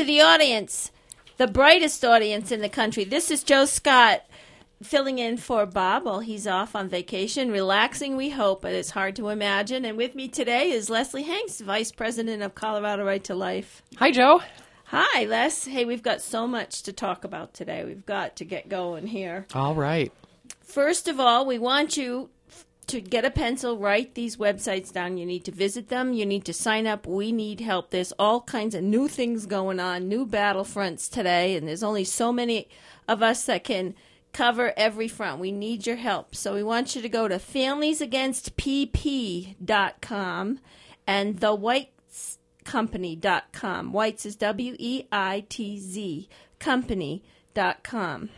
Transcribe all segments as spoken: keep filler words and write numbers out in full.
the audience, the brightest audience in the country. This is Joe Scott filling in for Bob while he's off on vacation, relaxing, we hope, but it's hard to imagine. And with me today is Leslie Hanks, Vice President of Colorado Right to Life. Hi, Joe. Hi, Les. Hey, we've got so much to talk about today. We've got to get going here. All right. First of all, we want you to get a pencil, write these websites down. You need to visit them. You need to sign up. We need help. There's all kinds of new things going on, new battlefronts today, and there's only so many of us that can cover every front. We need your help. So we want you to go to families against p p dot com and the whites company dot com. Whites is W E I T Z, company dot com.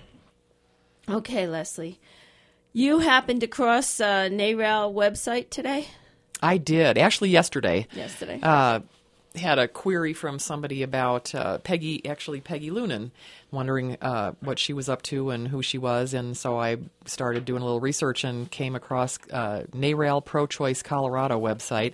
Okay, Leslie. You happened to cross uh, NARAL website today? I did. Actually, yesterday. Yesterday. Uh, had a query from somebody about uh, Peggy, actually Peggy Lunan, wondering uh, what she was up to and who she was. And so I started doing a little research and came across uh, NARAL Pro-Choice Colorado website.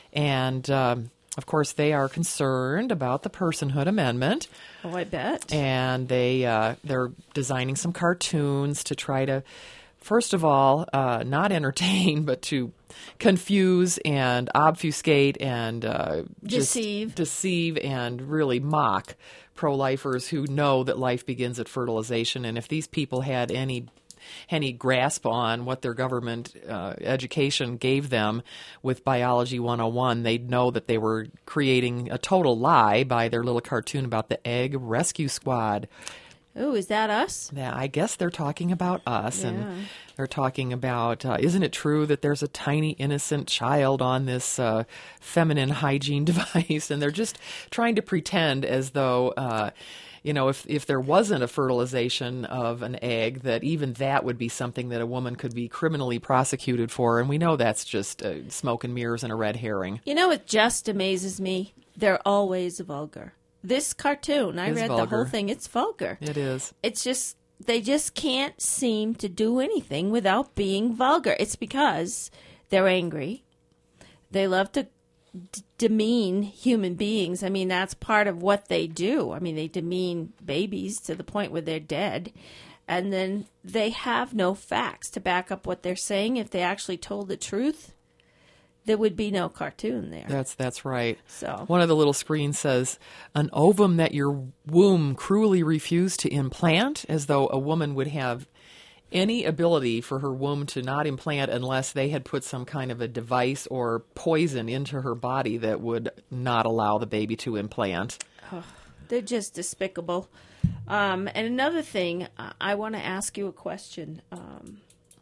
And, um, of course, they are concerned about the Personhood Amendment. Oh, I bet. And they, uh, they're designing some cartoons to try to, first of all, uh, not entertain, but to confuse and obfuscate and uh, just deceive. deceive and really mock pro-lifers who know that life begins at fertilization. And if these people had any any grasp on what their government uh, education gave them with Biology one oh one, they'd know that they were creating a total lie by their little cartoon about the Egg Rescue Squad. Oh, is that us? Yeah, I guess they're talking about us, Yeah. and they're talking about, uh, isn't it true that there's a tiny innocent child on this uh, feminine hygiene device? And they're just trying to pretend as though, uh, you know, if, if there wasn't a fertilization of an egg, that even that would be something that a woman could be criminally prosecuted for. And we know that's just uh, smoke and mirrors and a red herring. You know, it just amazes me. They're always vulgar. This cartoon, I It's read vulgar. the whole thing. It's vulgar. It is. It's just, they just can't seem to do anything without being vulgar. It's because they're angry. They love to d- demean human beings. I mean, that's part of what they do. I mean, they demean babies to the point where they're dead. And then they have no facts to back up what they're saying. If they actually told the truth, there would be no cartoon there. That's that's right. So one of the little screens says, an ovum that your womb cruelly refused to implant, as though a woman would have any ability for her womb to not implant unless they had put some kind of a device or poison into her body that would not allow the baby to implant. Oh, they're just despicable. Um, and another thing, I, I want to ask you a question. Um,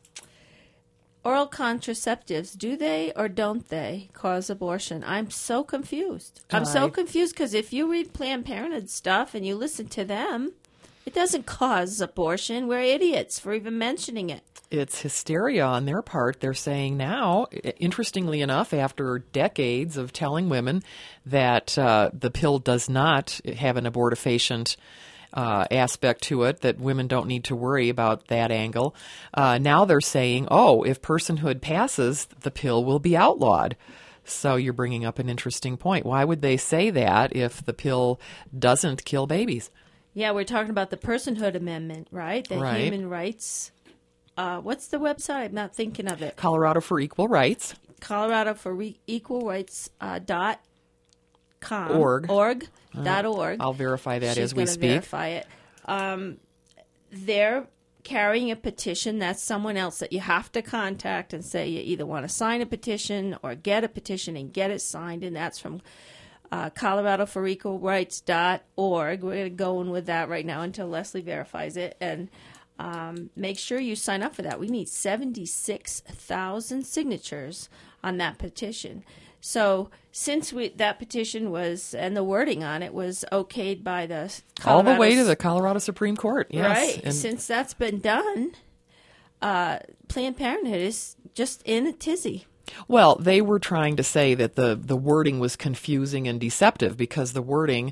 Oral contraceptives, do they or don't they cause abortion? I'm so confused. I'm so I- confused because if you read Planned Parenthood stuff and you listen to them, it doesn't cause abortion. We're idiots for even mentioning it. It's hysteria on their part. They're saying now, interestingly enough, after decades of telling women that uh, the pill does not have an abortifacient Uh, aspect to it, that women don't need to worry about that angle. Uh, now they're saying, oh, if personhood passes, the pill will be outlawed. So you're bringing up an interesting point. Why would they say that if the pill doesn't kill babies? Yeah, we're talking about the Personhood Amendment, right? The Right. human rights. Uh, what's the website? I'm not thinking of it. Colorado for Equal Rights. Colorado for Re- Equal Rights uh, dot com. Org. Org. Dot org. I'll verify that She's as we gonna speak. Verify it. Um, they're carrying a petition. That's someone else that you have to contact and say you either want to sign a petition or get a petition and get it signed. And that's from uh, Colorado for Equal Rights dot org. We're going to go in with that right now until Leslie verifies it. And um, make sure you sign up for that. We need seventy-six thousand signatures on that petition. So since we, that petition was, and the wording on it was okayed by the Colorado, All the way to the Colorado Supreme Court. Yes. right? And Since that's been done, uh, Planned Parenthood is just in a tizzy. Well, they were trying to say that the, the wording was confusing and deceptive because the wording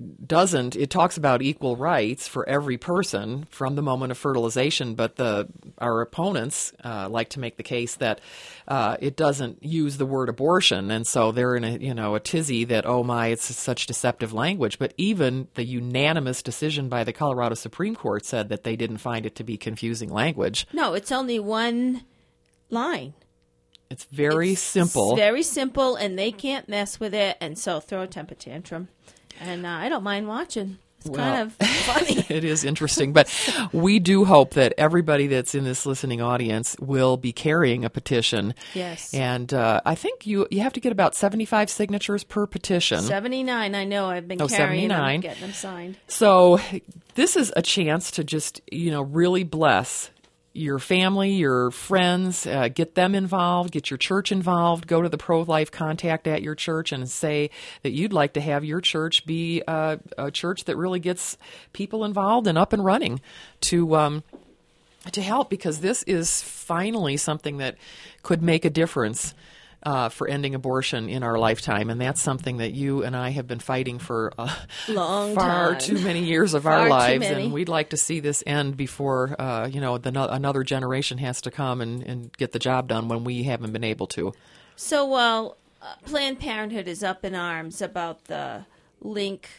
doesn't, it talks about equal rights for every person from the moment of fertilization, but the our opponents uh, like to make the case that uh, it doesn't use the word abortion, and so they're in a you know a tizzy that, oh my, it's such deceptive language. But even the unanimous decision by the Colorado Supreme Court said that they didn't find it to be confusing language. No, it's only one line. It's very it's simple. Very simple, and they can't mess with it, and so throw a temper tantrum. And uh, I don't mind watching. It's well, kind of funny. It is interesting, but we do hope that everybody that's in this listening audience will be carrying a petition. Yes. And uh, I think you you have to get about seventy-five signatures per petition. seventy-nine, I know. I've been oh, carrying seventy-nine. them, getting them signed. So this is a chance to just, you know, really bless your family, your friends, uh, get them involved, get your church involved, go to the pro-life contact at your church and say that you'd like to have your church be uh, a church that really gets people involved and up and running to um, to help, because this is finally something that could make a difference Uh, for ending abortion in our lifetime, and that's something that you and I have been fighting for uh, Long far time. too many years of Far our too lives, many. and we'd like to see this end before uh, you know the, no, another generation has to come and, and get the job done when we haven't been able to. So while uh, Planned Parenthood is up in arms about the link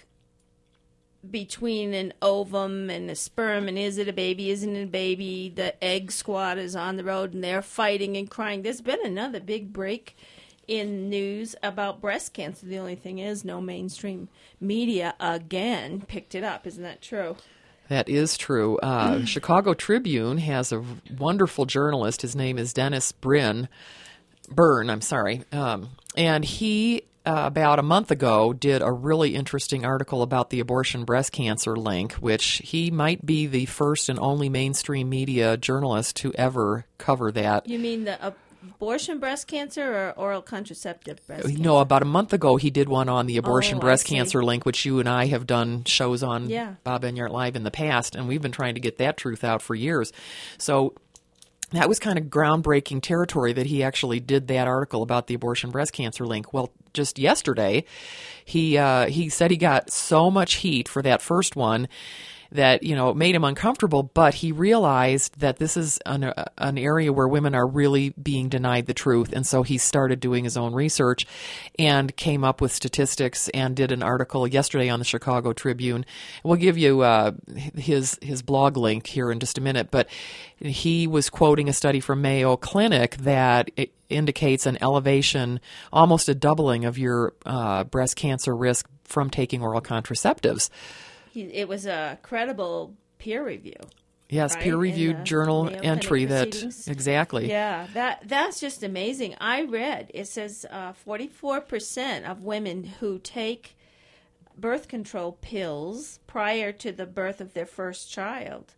between an ovum and a sperm, and is it a baby, isn't it a baby, the egg squad is on the road and they're fighting and crying. There's been another big break in news about breast cancer. The only thing is no mainstream media again picked it up. Isn't that true? That is true. Uh, Chicago Tribune has a wonderful journalist. His name is Dennis Brin, Byrne, I'm sorry. Um, and he Uh, about a month ago, did a really interesting article about the abortion breast cancer link, which he might be the first and only mainstream media journalist to ever cover that. You mean the abortion breast cancer or oral contraceptive breast cancer? No, about a month ago, he did one on the abortion Oh, I breast see. cancer link, which you and I have done shows on Yeah. Bob Enyart Live in the past, and we've been trying to get that truth out for years. So that was kind of groundbreaking territory that he actually did that article about the abortion breast cancer link. Well, just yesterday, he uh, he said he got so much heat for that first one that, you know, it made him uncomfortable, but he realized that this is an, uh, an area where women are really being denied the truth, and so he started doing his own research and came up with statistics and did an article yesterday on the Chicago Tribune. We'll give you uh, his his blog link here in just a minute, but he was quoting a study from Mayo Clinic that it indicates an elevation, almost a doubling of your uh, breast cancer risk from taking oral contraceptives. He, it was a credible peer review. Yes, right? peer-reviewed In the journal Mayo entry Clinic that proceedings. exactly. Yeah, that that's just amazing. I read it says uh, forty-four percent of women who take birth control pills prior to the birth of their first child,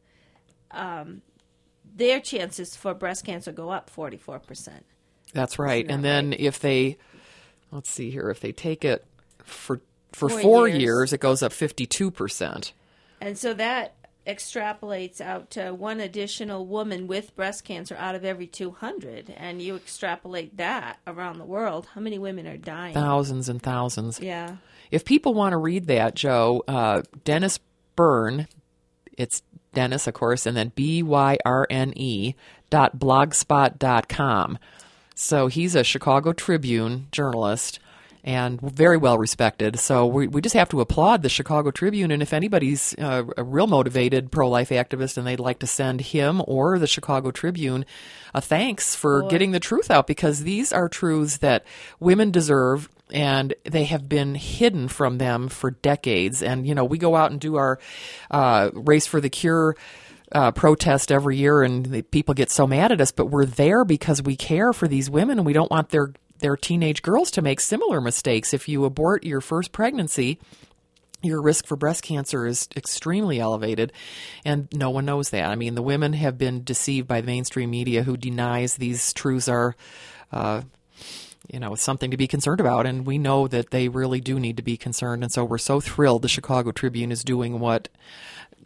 um, their chances for breast cancer go up forty-four percent. That's right. Isn't And that then right? if they, let's see here, if they take it for for Four four years. years, it goes up fifty-two percent. And so that extrapolates out to one additional woman with breast cancer out of every two hundred. And you extrapolate that around the world, how many women are dying? Thousands and thousands. Yeah. If people want to read that, Joe, uh, Dennis Byrne, it's Dennis, of course, and then B Y R N E dot blogspot dot com. So he's a Chicago Tribune journalist and very well respected. So we, we just have to applaud the Chicago Tribune. And if anybody's uh, a real motivated pro-life activist and they'd like to send him or the Chicago Tribune a thanks for Boy. getting the truth out, because these are truths that women deserve, and they have been hidden from them for decades. And, you know, we go out and do our uh, Race for the Cure Uh, protest every year, and the people get so mad at us, but we're there because we care for these women, and we don't want their their teenage girls to make similar mistakes. If you abort your first pregnancy, your risk for breast cancer is extremely elevated, and no one knows that. I mean, the women have been deceived by the mainstream media, who denies these truths are uh, you know, something to be concerned about, and we know that they really do need to be concerned. And so we're so thrilled the Chicago Tribune is doing what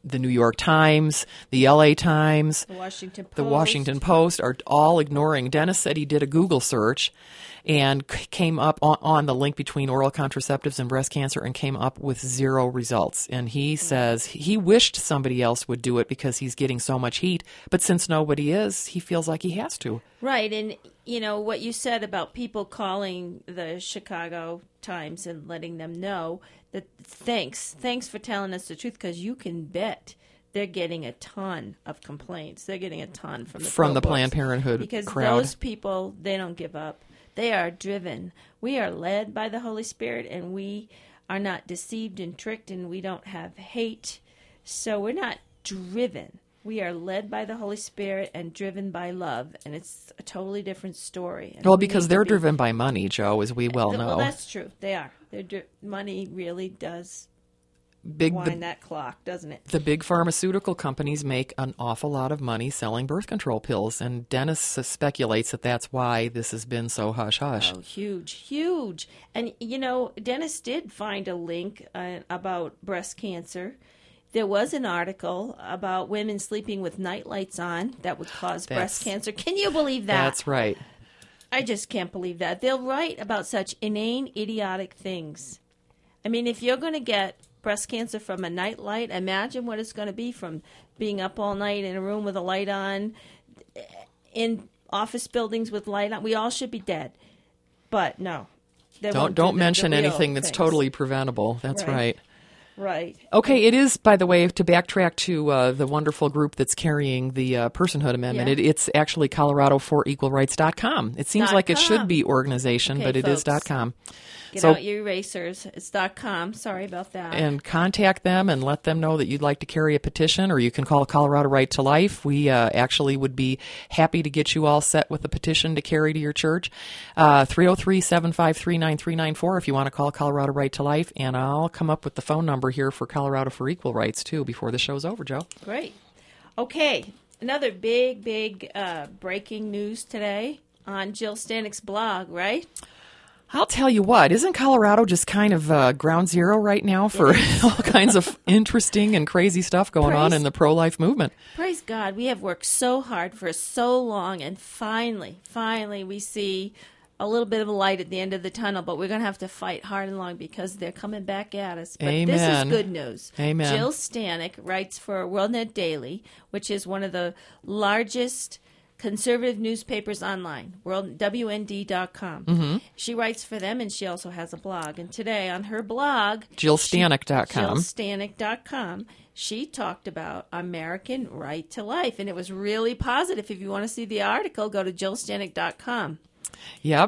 the New York Times, the L A Times, The Washington Post. the Washington Post are all ignoring. Dennis said he did a Google search and c- came up on, on the link between oral contraceptives and breast cancer and came up with zero results. And he says he wished somebody else would do it because he's getting so much heat. But since nobody is, he feels like he has to. Right, and you know what you said about people calling the Chicago Times and letting them know that thanks, thanks for telling us the truth, because you can bet they're getting a ton of complaints. They're getting a ton from the From the pro-books. Planned Parenthood because crowd. those people, they don't give up. They are driven. We are led by the Holy Spirit, and we are not deceived and tricked, and we don't have hate. So we're not driven. We are led by the Holy Spirit and driven by love, and it's a totally different story. And Well, we because need to they're be- driven by money, Joe, as we well know. Well, that's true. They are. They're dri- money really does Big wind the, that clock, doesn't it? the big pharmaceutical companies make an awful lot of money selling birth control pills, and Dennis speculates that that's why this has been so hush-hush. Oh, huge, huge. And, you know, Dennis did find a link uh, about breast cancer. There was an article about women sleeping with night lights on that would cause breast That's- cancer. Can you believe that? That's right. I just can't believe that. They'll write about such inane, idiotic things. I mean, if you're going to get breast cancer from a night light, imagine what it's going to be from being up all night in a room with a light on, in office buildings with light on. We all should be dead. But no. They Don't won't do don't the- mention the real anything that's things. totally preventable. That's Right. right. Right. Okay, it is, by the way, to backtrack to uh, the wonderful group that's carrying the uh, personhood amendment, Yeah. it, it's actually Colorado for Equal Rights dot com. It seems Dot like it should com. be organization, Okay, but it is folks. dot .com. Get So- out your erasers. It's dot com. Sorry about that. And contact them and let them know that you'd like to carry a petition, or you can call Colorado Right to Life. We uh, actually would be happy to get you all set with a petition to carry to your church. Uh, three oh three, seven five three, nine three nine four if you want to call Colorado Right to Life. And I'll come up with the phone number here for Colorado for Equal Rights, too, before the show's over, Joe. Great. Okay. Another big, big uh, breaking news today on Jill Stanik's blog, right? I'll tell you what, isn't Colorado just kind of uh, ground zero right now for all kinds of interesting and crazy stuff going on Praise- in the pro-life movement? Praise God. We have worked so hard for so long, and finally, finally, we see a little bit of a light at the end of the tunnel, but we're going to have to fight hard and long because they're coming back at us. But this is Amen. good news. Amen. Jill Stanek writes for WorldNet Daily, which is one of the largest conservative newspapers online, world W N D dot com. Mm-hmm. She writes for them, and she also has a blog. And today on her blog, Jill Stanek dot com. Jill Stanek dot com, she talked about American Right to Life, and it was really positive. If you want to see the article, go to Jill Stanek dot com. Yep.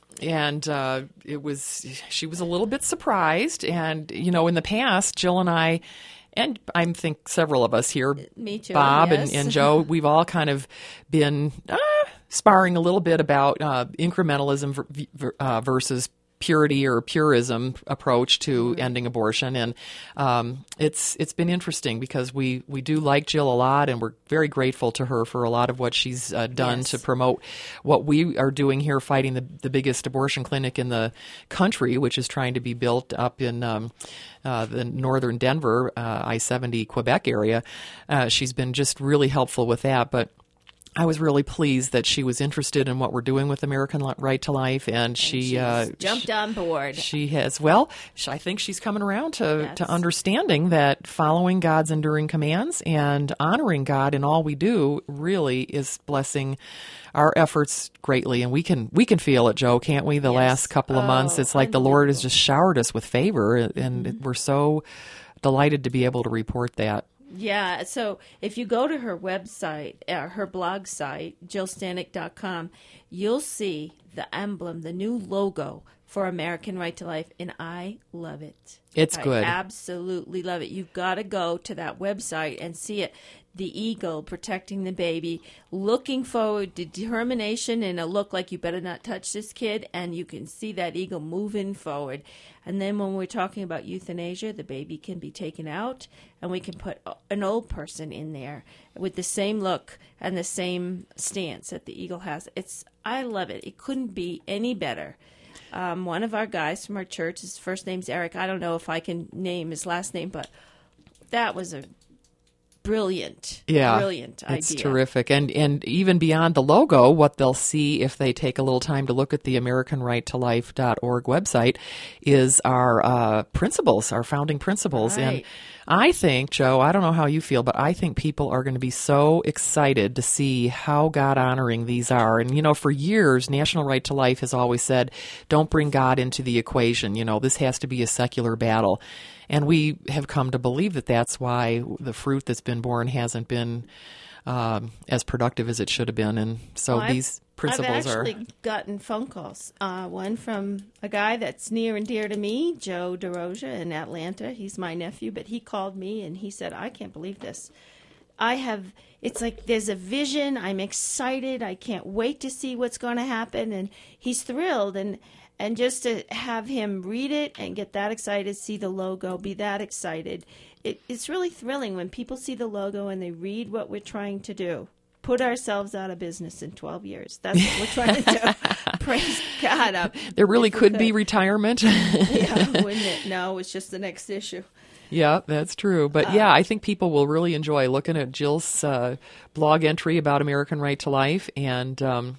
And uh, it was, she was a little bit surprised. And, you know, in the past, Jill and I, and I think several of us here, Me too, Bob yes. and, and Joe, we've all kind of been uh, sparring a little bit about uh, incrementalism ver- ver- uh, versus purity or purism approach to Mm-hmm. ending abortion, and um, it's it's been interesting because we, we do like Jill a lot, and we're very grateful to her for a lot of what she's uh, done Yes. to promote what we are doing here, fighting the the biggest abortion clinic in the country, which is trying to be built up in um, uh, the northern Denver uh, I seventy Quebec area. Uh, she's been just really helpful with that, but I was really pleased that she was interested in what we're doing with American Li- Right to Life, and she She's uh, jumped on board. she has, well, sh- I think she's coming around to, Yes. to understanding that following God's enduring commands and honoring God in all we do really is blessing our efforts greatly. And we can we can feel it, Joe, can't we? The Yes. last couple of Oh, months, it's like the Lord has unbelievable. just showered us with favor, and Mm-hmm. we're so delighted to be able to report that. Yeah, so if you go to her website, uh, her blog site, Jill Stanek dot com, you'll see the emblem, the new logo for American Right to Life, and I love it. It's I good. absolutely love it. You've got to go to that website and see it. The eagle protecting the baby, looking forward to determination and a look like you better not touch this kid, and you can see that eagle moving forward. And then when we're talking about euthanasia, the baby can be taken out, and we can put an old person in there with the same look and the same stance that the eagle has. It's I love it. It couldn't be any better. Um, one of our guys from our church, his first name's Eric. I don't know if I can name his last name, but that was a brilliant. Yeah, brilliant idea. It's terrific. And and even beyond the logo, what they'll see if they take a little time to look at the American Right to Life dot org website is our uh, principles, our founding principles. Right. And I think, Joe, I don't know how you feel, but I think people are going to be so excited to see how God-honoring these are. And, you know, for years, National Right to Life has always said, don't bring God into the equation. You know, this has to be a secular battle. And we have come to believe that that's why the fruit that's been born hasn't been um, as productive as it should have been. And so well, these principles I've are... I've actually gotten phone calls. Uh, one from a guy that's near and dear to me, Joe DeRosa in Atlanta. He's my nephew, but he called me and he said, I can't believe this. I have, it's like there's a vision. I'm excited. I can't wait to see what's going to happen. And he's thrilled. And And just to have him read it and get that excited, see the logo, be that excited, it, it's really thrilling when people see the logo and they read what we're trying to do. Put ourselves out of business in twelve years. That's what we're trying to do. Praise God. Up. There really could, could be retirement. Yeah, wouldn't it? No, it's just the next issue. Yeah, that's true. But yeah, I think people will really enjoy looking at Jill's uh, blog entry about American Right to Life. And um,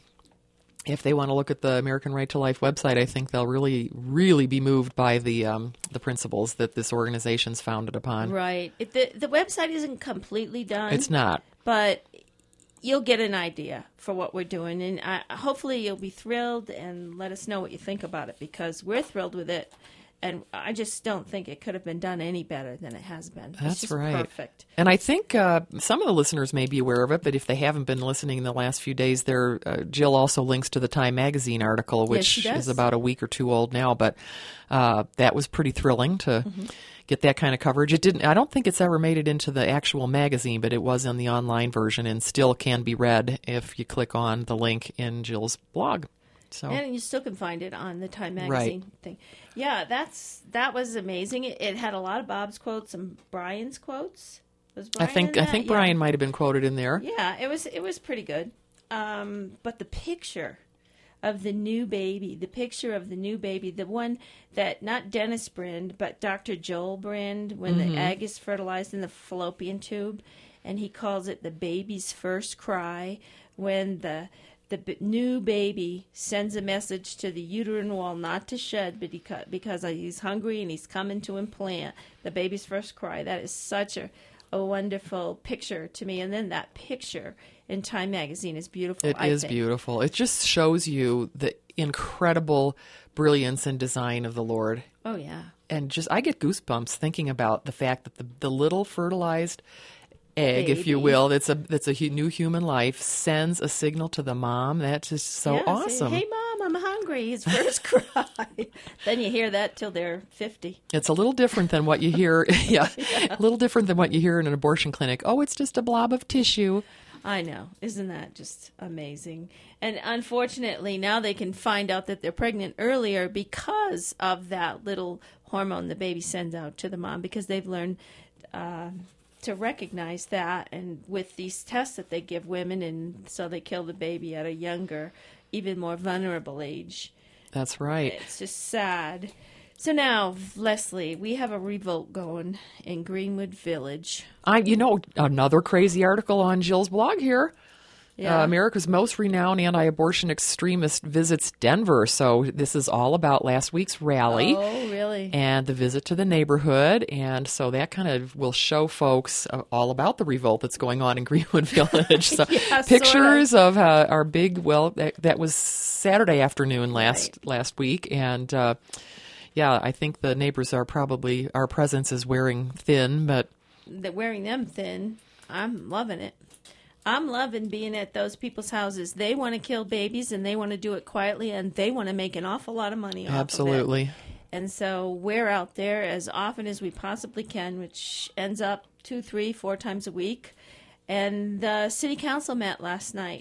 if they want to look at the American Right to Life website, I think they'll really, really be moved by the um, the principles that this organization's founded upon. Right. It, the, the website isn't completely done. It's not. But you'll get an idea for what we're doing. And I, hopefully you'll be thrilled and let us know what you think about it, because we're thrilled with it. And I just don't think it could have been done any better than it has been. That's it's just right. Perfect. And I think uh, some of the listeners may be aware of it, but if they haven't been listening in the last few days, there uh, Jill also links to the Time Magazine article, which yes, is about a week or two old now. But uh, that was pretty thrilling to mm-hmm. get that kind of coverage. It didn't. I don't think it's ever made it into the actual magazine, but it was in the online version and still can be read if you click on the link in Jill's blog. So. And you still can find it on the Time Magazine right. thing. Yeah, that's that was amazing. It, it had a lot of Bob's quotes and Brian's quotes. Was Brian I think in I that? think yeah. Brian might have been quoted in there. Yeah, it was it was pretty good. Um, but the picture of the new baby, the picture of the new baby, the one that not Dennis Brind, but Doctor Joel Brind, when mm-hmm. the egg is fertilized in the fallopian tube, and he calls it the baby's first cry, when the The b- new baby sends a message to the uterine wall not to shed, but he cu- because he's hungry and he's coming to implant. The baby's first cry. That is such a, a wonderful picture to me. And then that picture in Time Magazine is beautiful. It I is think. beautiful. It just shows you the incredible brilliance and design of the Lord. Oh, yeah. And just I get goosebumps thinking about the fact that the, the little fertilized egg, Baby. if you will, that's a that's a hu- new human life, sends a signal to the mom. That's just so yeah, awesome. Say, hey, Mom, I'm hungry. His first cry. Then you hear that till they're fifty. It's a little different than what you hear. yeah, yeah, a little different than what you hear in an abortion clinic. Oh, it's just a blob of tissue. I know. Isn't that just amazing? And unfortunately, now they can find out that they're pregnant earlier because of that little hormone the baby sends out to the mom, because they've learned uh, to recognize that. And with these tests that they give women, and so they kill the baby at a younger, even more vulnerable age. That's right. It's just sad. So now, Leslie, we have a revolt going in Greenwood Village. I, you know, another crazy article on Jill's blog here. Yeah. Uh, America's most renowned anti-abortion extremist visits Denver. So this is all about last week's rally. Oh, really? And the visit to the neighborhood. And so that kind of will show folks uh, all about the revolt that's going on in Greenwood Village. So yeah, pictures sort of, of uh, our big, well, that, that was Saturday afternoon last right. last week. And uh, yeah, I think the neighbors are probably, our presence is wearing thin, but. They're wearing them thin. I'm loving it. I'm loving being at those people's houses. They want to kill babies, and they want to do it quietly, and they want to make an awful lot of money off Absolutely. of it. And so we're out there as often as we possibly can, which ends up two, three, four times a week. And the city council met last night,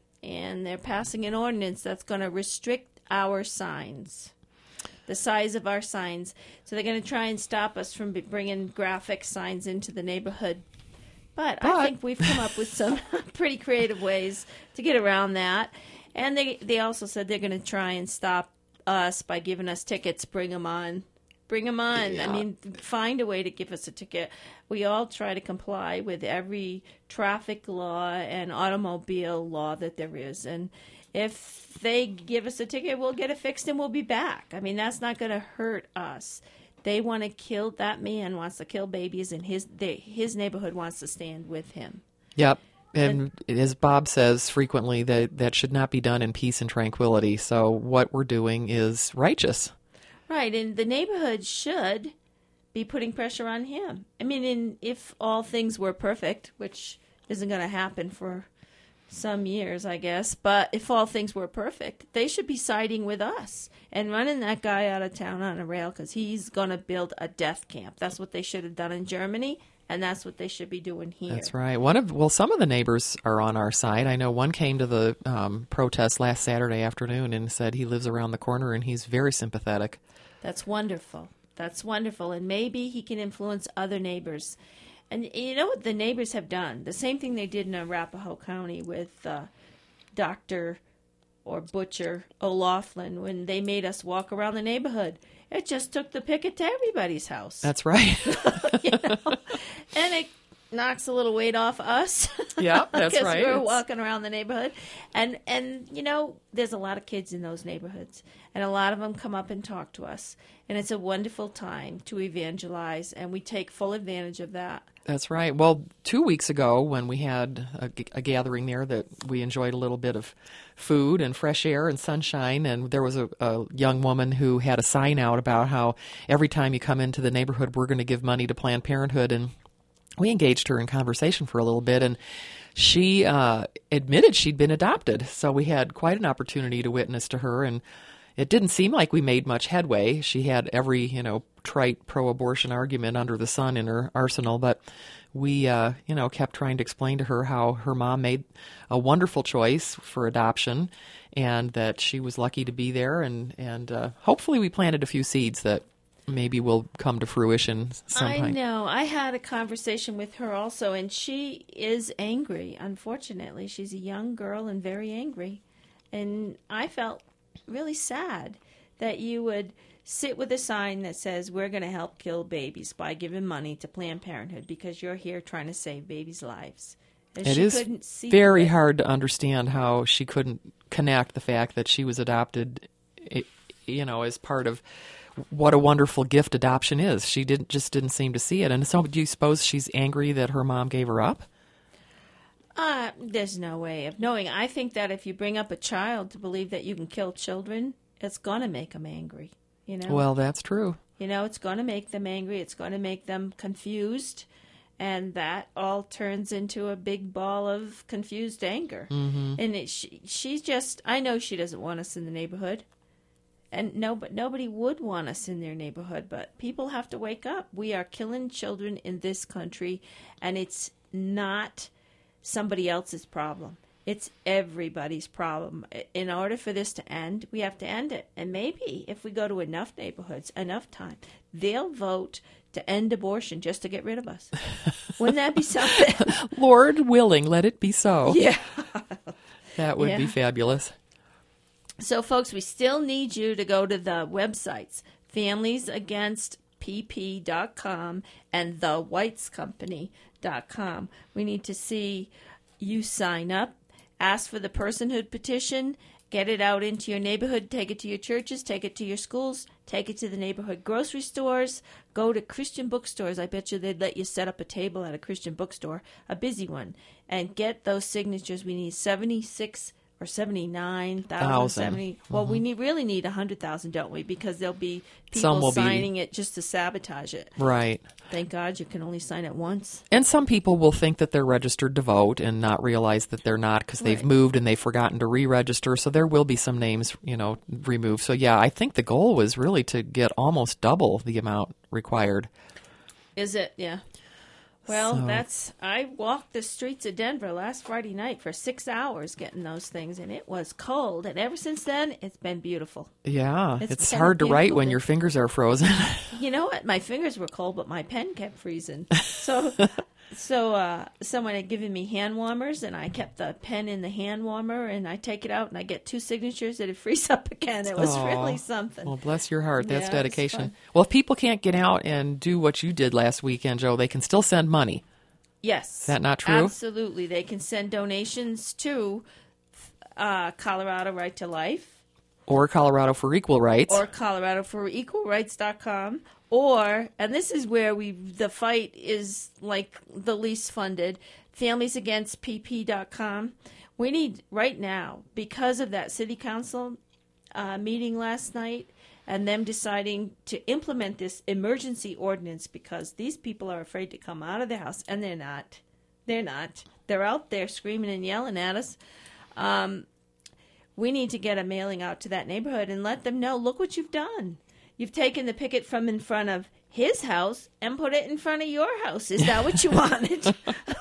and they're passing an ordinance that's going to restrict our signs, the size of our signs. So they're going to try and stop us from bringing graphic signs into the neighborhood. But, but I think we've come up with some pretty creative ways to get around that. And they they also said they're going to try and stop us by giving us tickets, bring them on, Bring them on. Yeah. I mean, find a way to give us a ticket. We all try to comply with every traffic law and automobile law that there is. And if they give us a ticket, we'll get it fixed and we'll be back. I mean, that's not going to hurt us. They want to kill, that man wants to kill babies, and his they, his neighborhood wants to stand with him. Yep. And as Bob says frequently, that that should not be done in peace and tranquility. So what we're doing is righteous. Right, and the neighborhood should be putting pressure on him. I mean, in, if all things were perfect, which isn't going to happen for some years, I guess, but if all things were perfect, they should be siding with us and running that guy out of town on a rail because he's going to build a death camp. That's what they should have done in Germany. And that's what they should be doing here. That's right. One of well, some of the neighbors are on our side. I know one came to the um, protest last Saturday afternoon and said he lives around the corner and he's very sympathetic. That's wonderful. That's wonderful. And maybe he can influence other neighbors. And you know what the neighbors have done? The same thing they did in Arapahoe County with uh, Doctor or Butcher O'Laughlin when they made us walk around the neighborhood. It just took the picket to everybody's house. That's right. You know? And it knocks a little weight off us. Yeah, that's right. Because we're It's... walking around the neighborhood. And, and, you know, there's a lot of kids in those neighborhoods. And a lot of them come up and talk to us. And it's a wonderful time to evangelize. And we take full advantage of that. That's right. Well, two weeks ago when we had a, a gathering there that we enjoyed a little bit of food and fresh air and sunshine, and there was a, a young woman who had a sign out about how every time you come into the neighborhood, we're going to give money to Planned Parenthood. And we engaged her in conversation for a little bit, and she uh, admitted she'd been adopted. So we had quite an opportunity to witness to her, and it didn't seem like we made much headway. She had every, you know, trite pro-abortion argument under the sun in her arsenal, but we, uh, you know, kept trying to explain to her how her mom made a wonderful choice for adoption and that she was lucky to be there, and, and uh, hopefully we planted a few seeds that maybe will come to fruition sometime. I know. I had a conversation with her also, and she is angry, unfortunately. She's a young girl and very angry. And I felt really sad that you would sit with a sign that says we're going to help kill babies by giving money to Planned Parenthood because you're here trying to save babies' lives. And it she is couldn't see very it. hard to understand how she couldn't connect the fact that she was adopted, you know, as part of what a wonderful gift adoption is. She didn't just didn't seem to see it. And so do you suppose she's angry that her mom gave her up? Uh, there's no way of knowing. I think that if you bring up a child to believe that you can kill children, it's going to make them angry. You know? Well, that's true. You know, it's going to make them angry. It's going to make them confused. And that all turns into a big ball of confused anger. Mm-hmm. And it, she, she's just, I know she doesn't want us in the neighborhood. And no, but nobody would want us in their neighborhood. But people have to wake up. We are killing children in this country. And it's not somebody else's problem. It's everybody's problem. In order for this to end, we have to end it. And maybe if we go to enough neighborhoods, enough time, they'll vote to end abortion just to get rid of us. Wouldn't that be something? Lord willing, let it be so. Yeah. That would Yeah. be fabulous. So, folks, we still need you to go to the websites, families against p p dot com and the whites company dot com. We need to see you sign up. Ask for the personhood petition, get it out into your neighborhood, take it to your churches, take it to your schools, take it to the neighborhood grocery stores, go to Christian bookstores. I bet you they'd let you set up a table at a Christian bookstore, a busy one, and get those signatures. We need seventy-six or seventy-nine thousand, seventy. Well, Mm-hmm. we need really need one hundred thousand, don't we? Because there'll be Some people will be- signing it just to sabotage it. Right. Thank God you can only sign it once. And some people will think that they're registered to vote and not realize that they're not because they've Right. moved and they've forgotten to re-register. So there will be some names, you know, removed. So, yeah, I think the goal was really to get almost double the amount required. Is it? Yeah. Well, So- that's. I walked the streets of Denver last Friday night for six hours getting those things, and it was cold. And ever since then, it's been beautiful. Yeah, It's it's, been a hard to write beautiful when day. your fingers are frozen. You know what? My fingers were cold, but my pen kept freezing. So So uh, someone had given me hand warmers, and I kept the pen in the hand warmer, and I take it out, and I get two signatures, and it frees up again. It was Aw. really something. Well, bless your heart. That's Yeah, it was dedication. fun. Well, if people can't get out and do what you did last weekend, Joe, they can still send money. Yes. Is that not true? Absolutely. They can send donations to uh, Colorado Right to Life. Or Colorado for Equal Rights. Or Colorado for Equal Rights dot com. Or, and this is where we the fight is like the least funded, Families Against P P dot com. We need, right now, because of that city council uh, meeting last night and them deciding to implement this emergency ordinance because these people are afraid to come out of their house, and they're not. They're not. They're out there screaming and yelling at us. Um, we need to get a mailing out to that neighborhood and let them know, look what you've done. You've taken the picket from in front of his house and put it in front of your house. Is that what you wanted?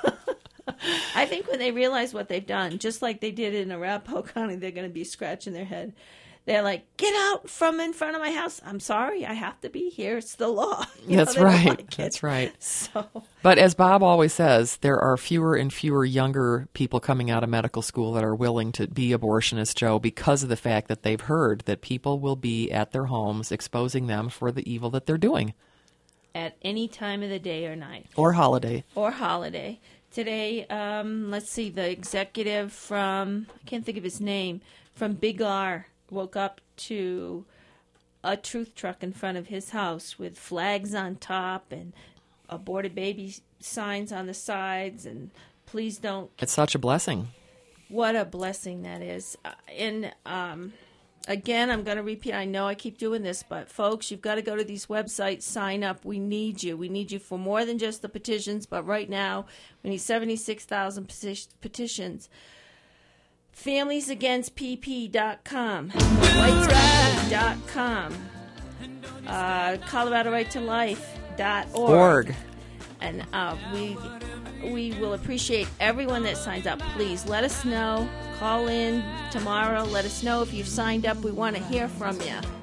I think when they realize what they've done, just like they did in Arapahoe County, they're going to be scratching their head. They're like, get out from in front of my house. I'm sorry, I have to be here. It's the law. You That's know, they don't right. like it. That's right. So, But as Bob always says, there are fewer and fewer younger people coming out of medical school that are willing to be abortionists, Joe, because of the fact that they've heard that people will be at their homes exposing them for the evil that they're doing. at any time of the day or night. Or holiday. Or holiday. Today, um, let's see, the executive from, I can't think of his name, from Big R woke up to a truth truck in front of his house with flags on top and aborted baby signs on the sides and please don't. It's such a blessing. What a blessing that is. Uh, and um, again, I'm going to repeat, I know I keep doing this, but folks, you've got to go to these websites, sign up. We need you. We need you for more than just the petitions, but right now we need seventy-six thousand peti- petitions. Families Against P P dot com, Rights dot com, uh, Colorado Right to Life dot org. Org. And uh, we we will appreciate everyone that signs up. Please let us know. Call in tomorrow. Let us know if you've signed up. We want to hear from you.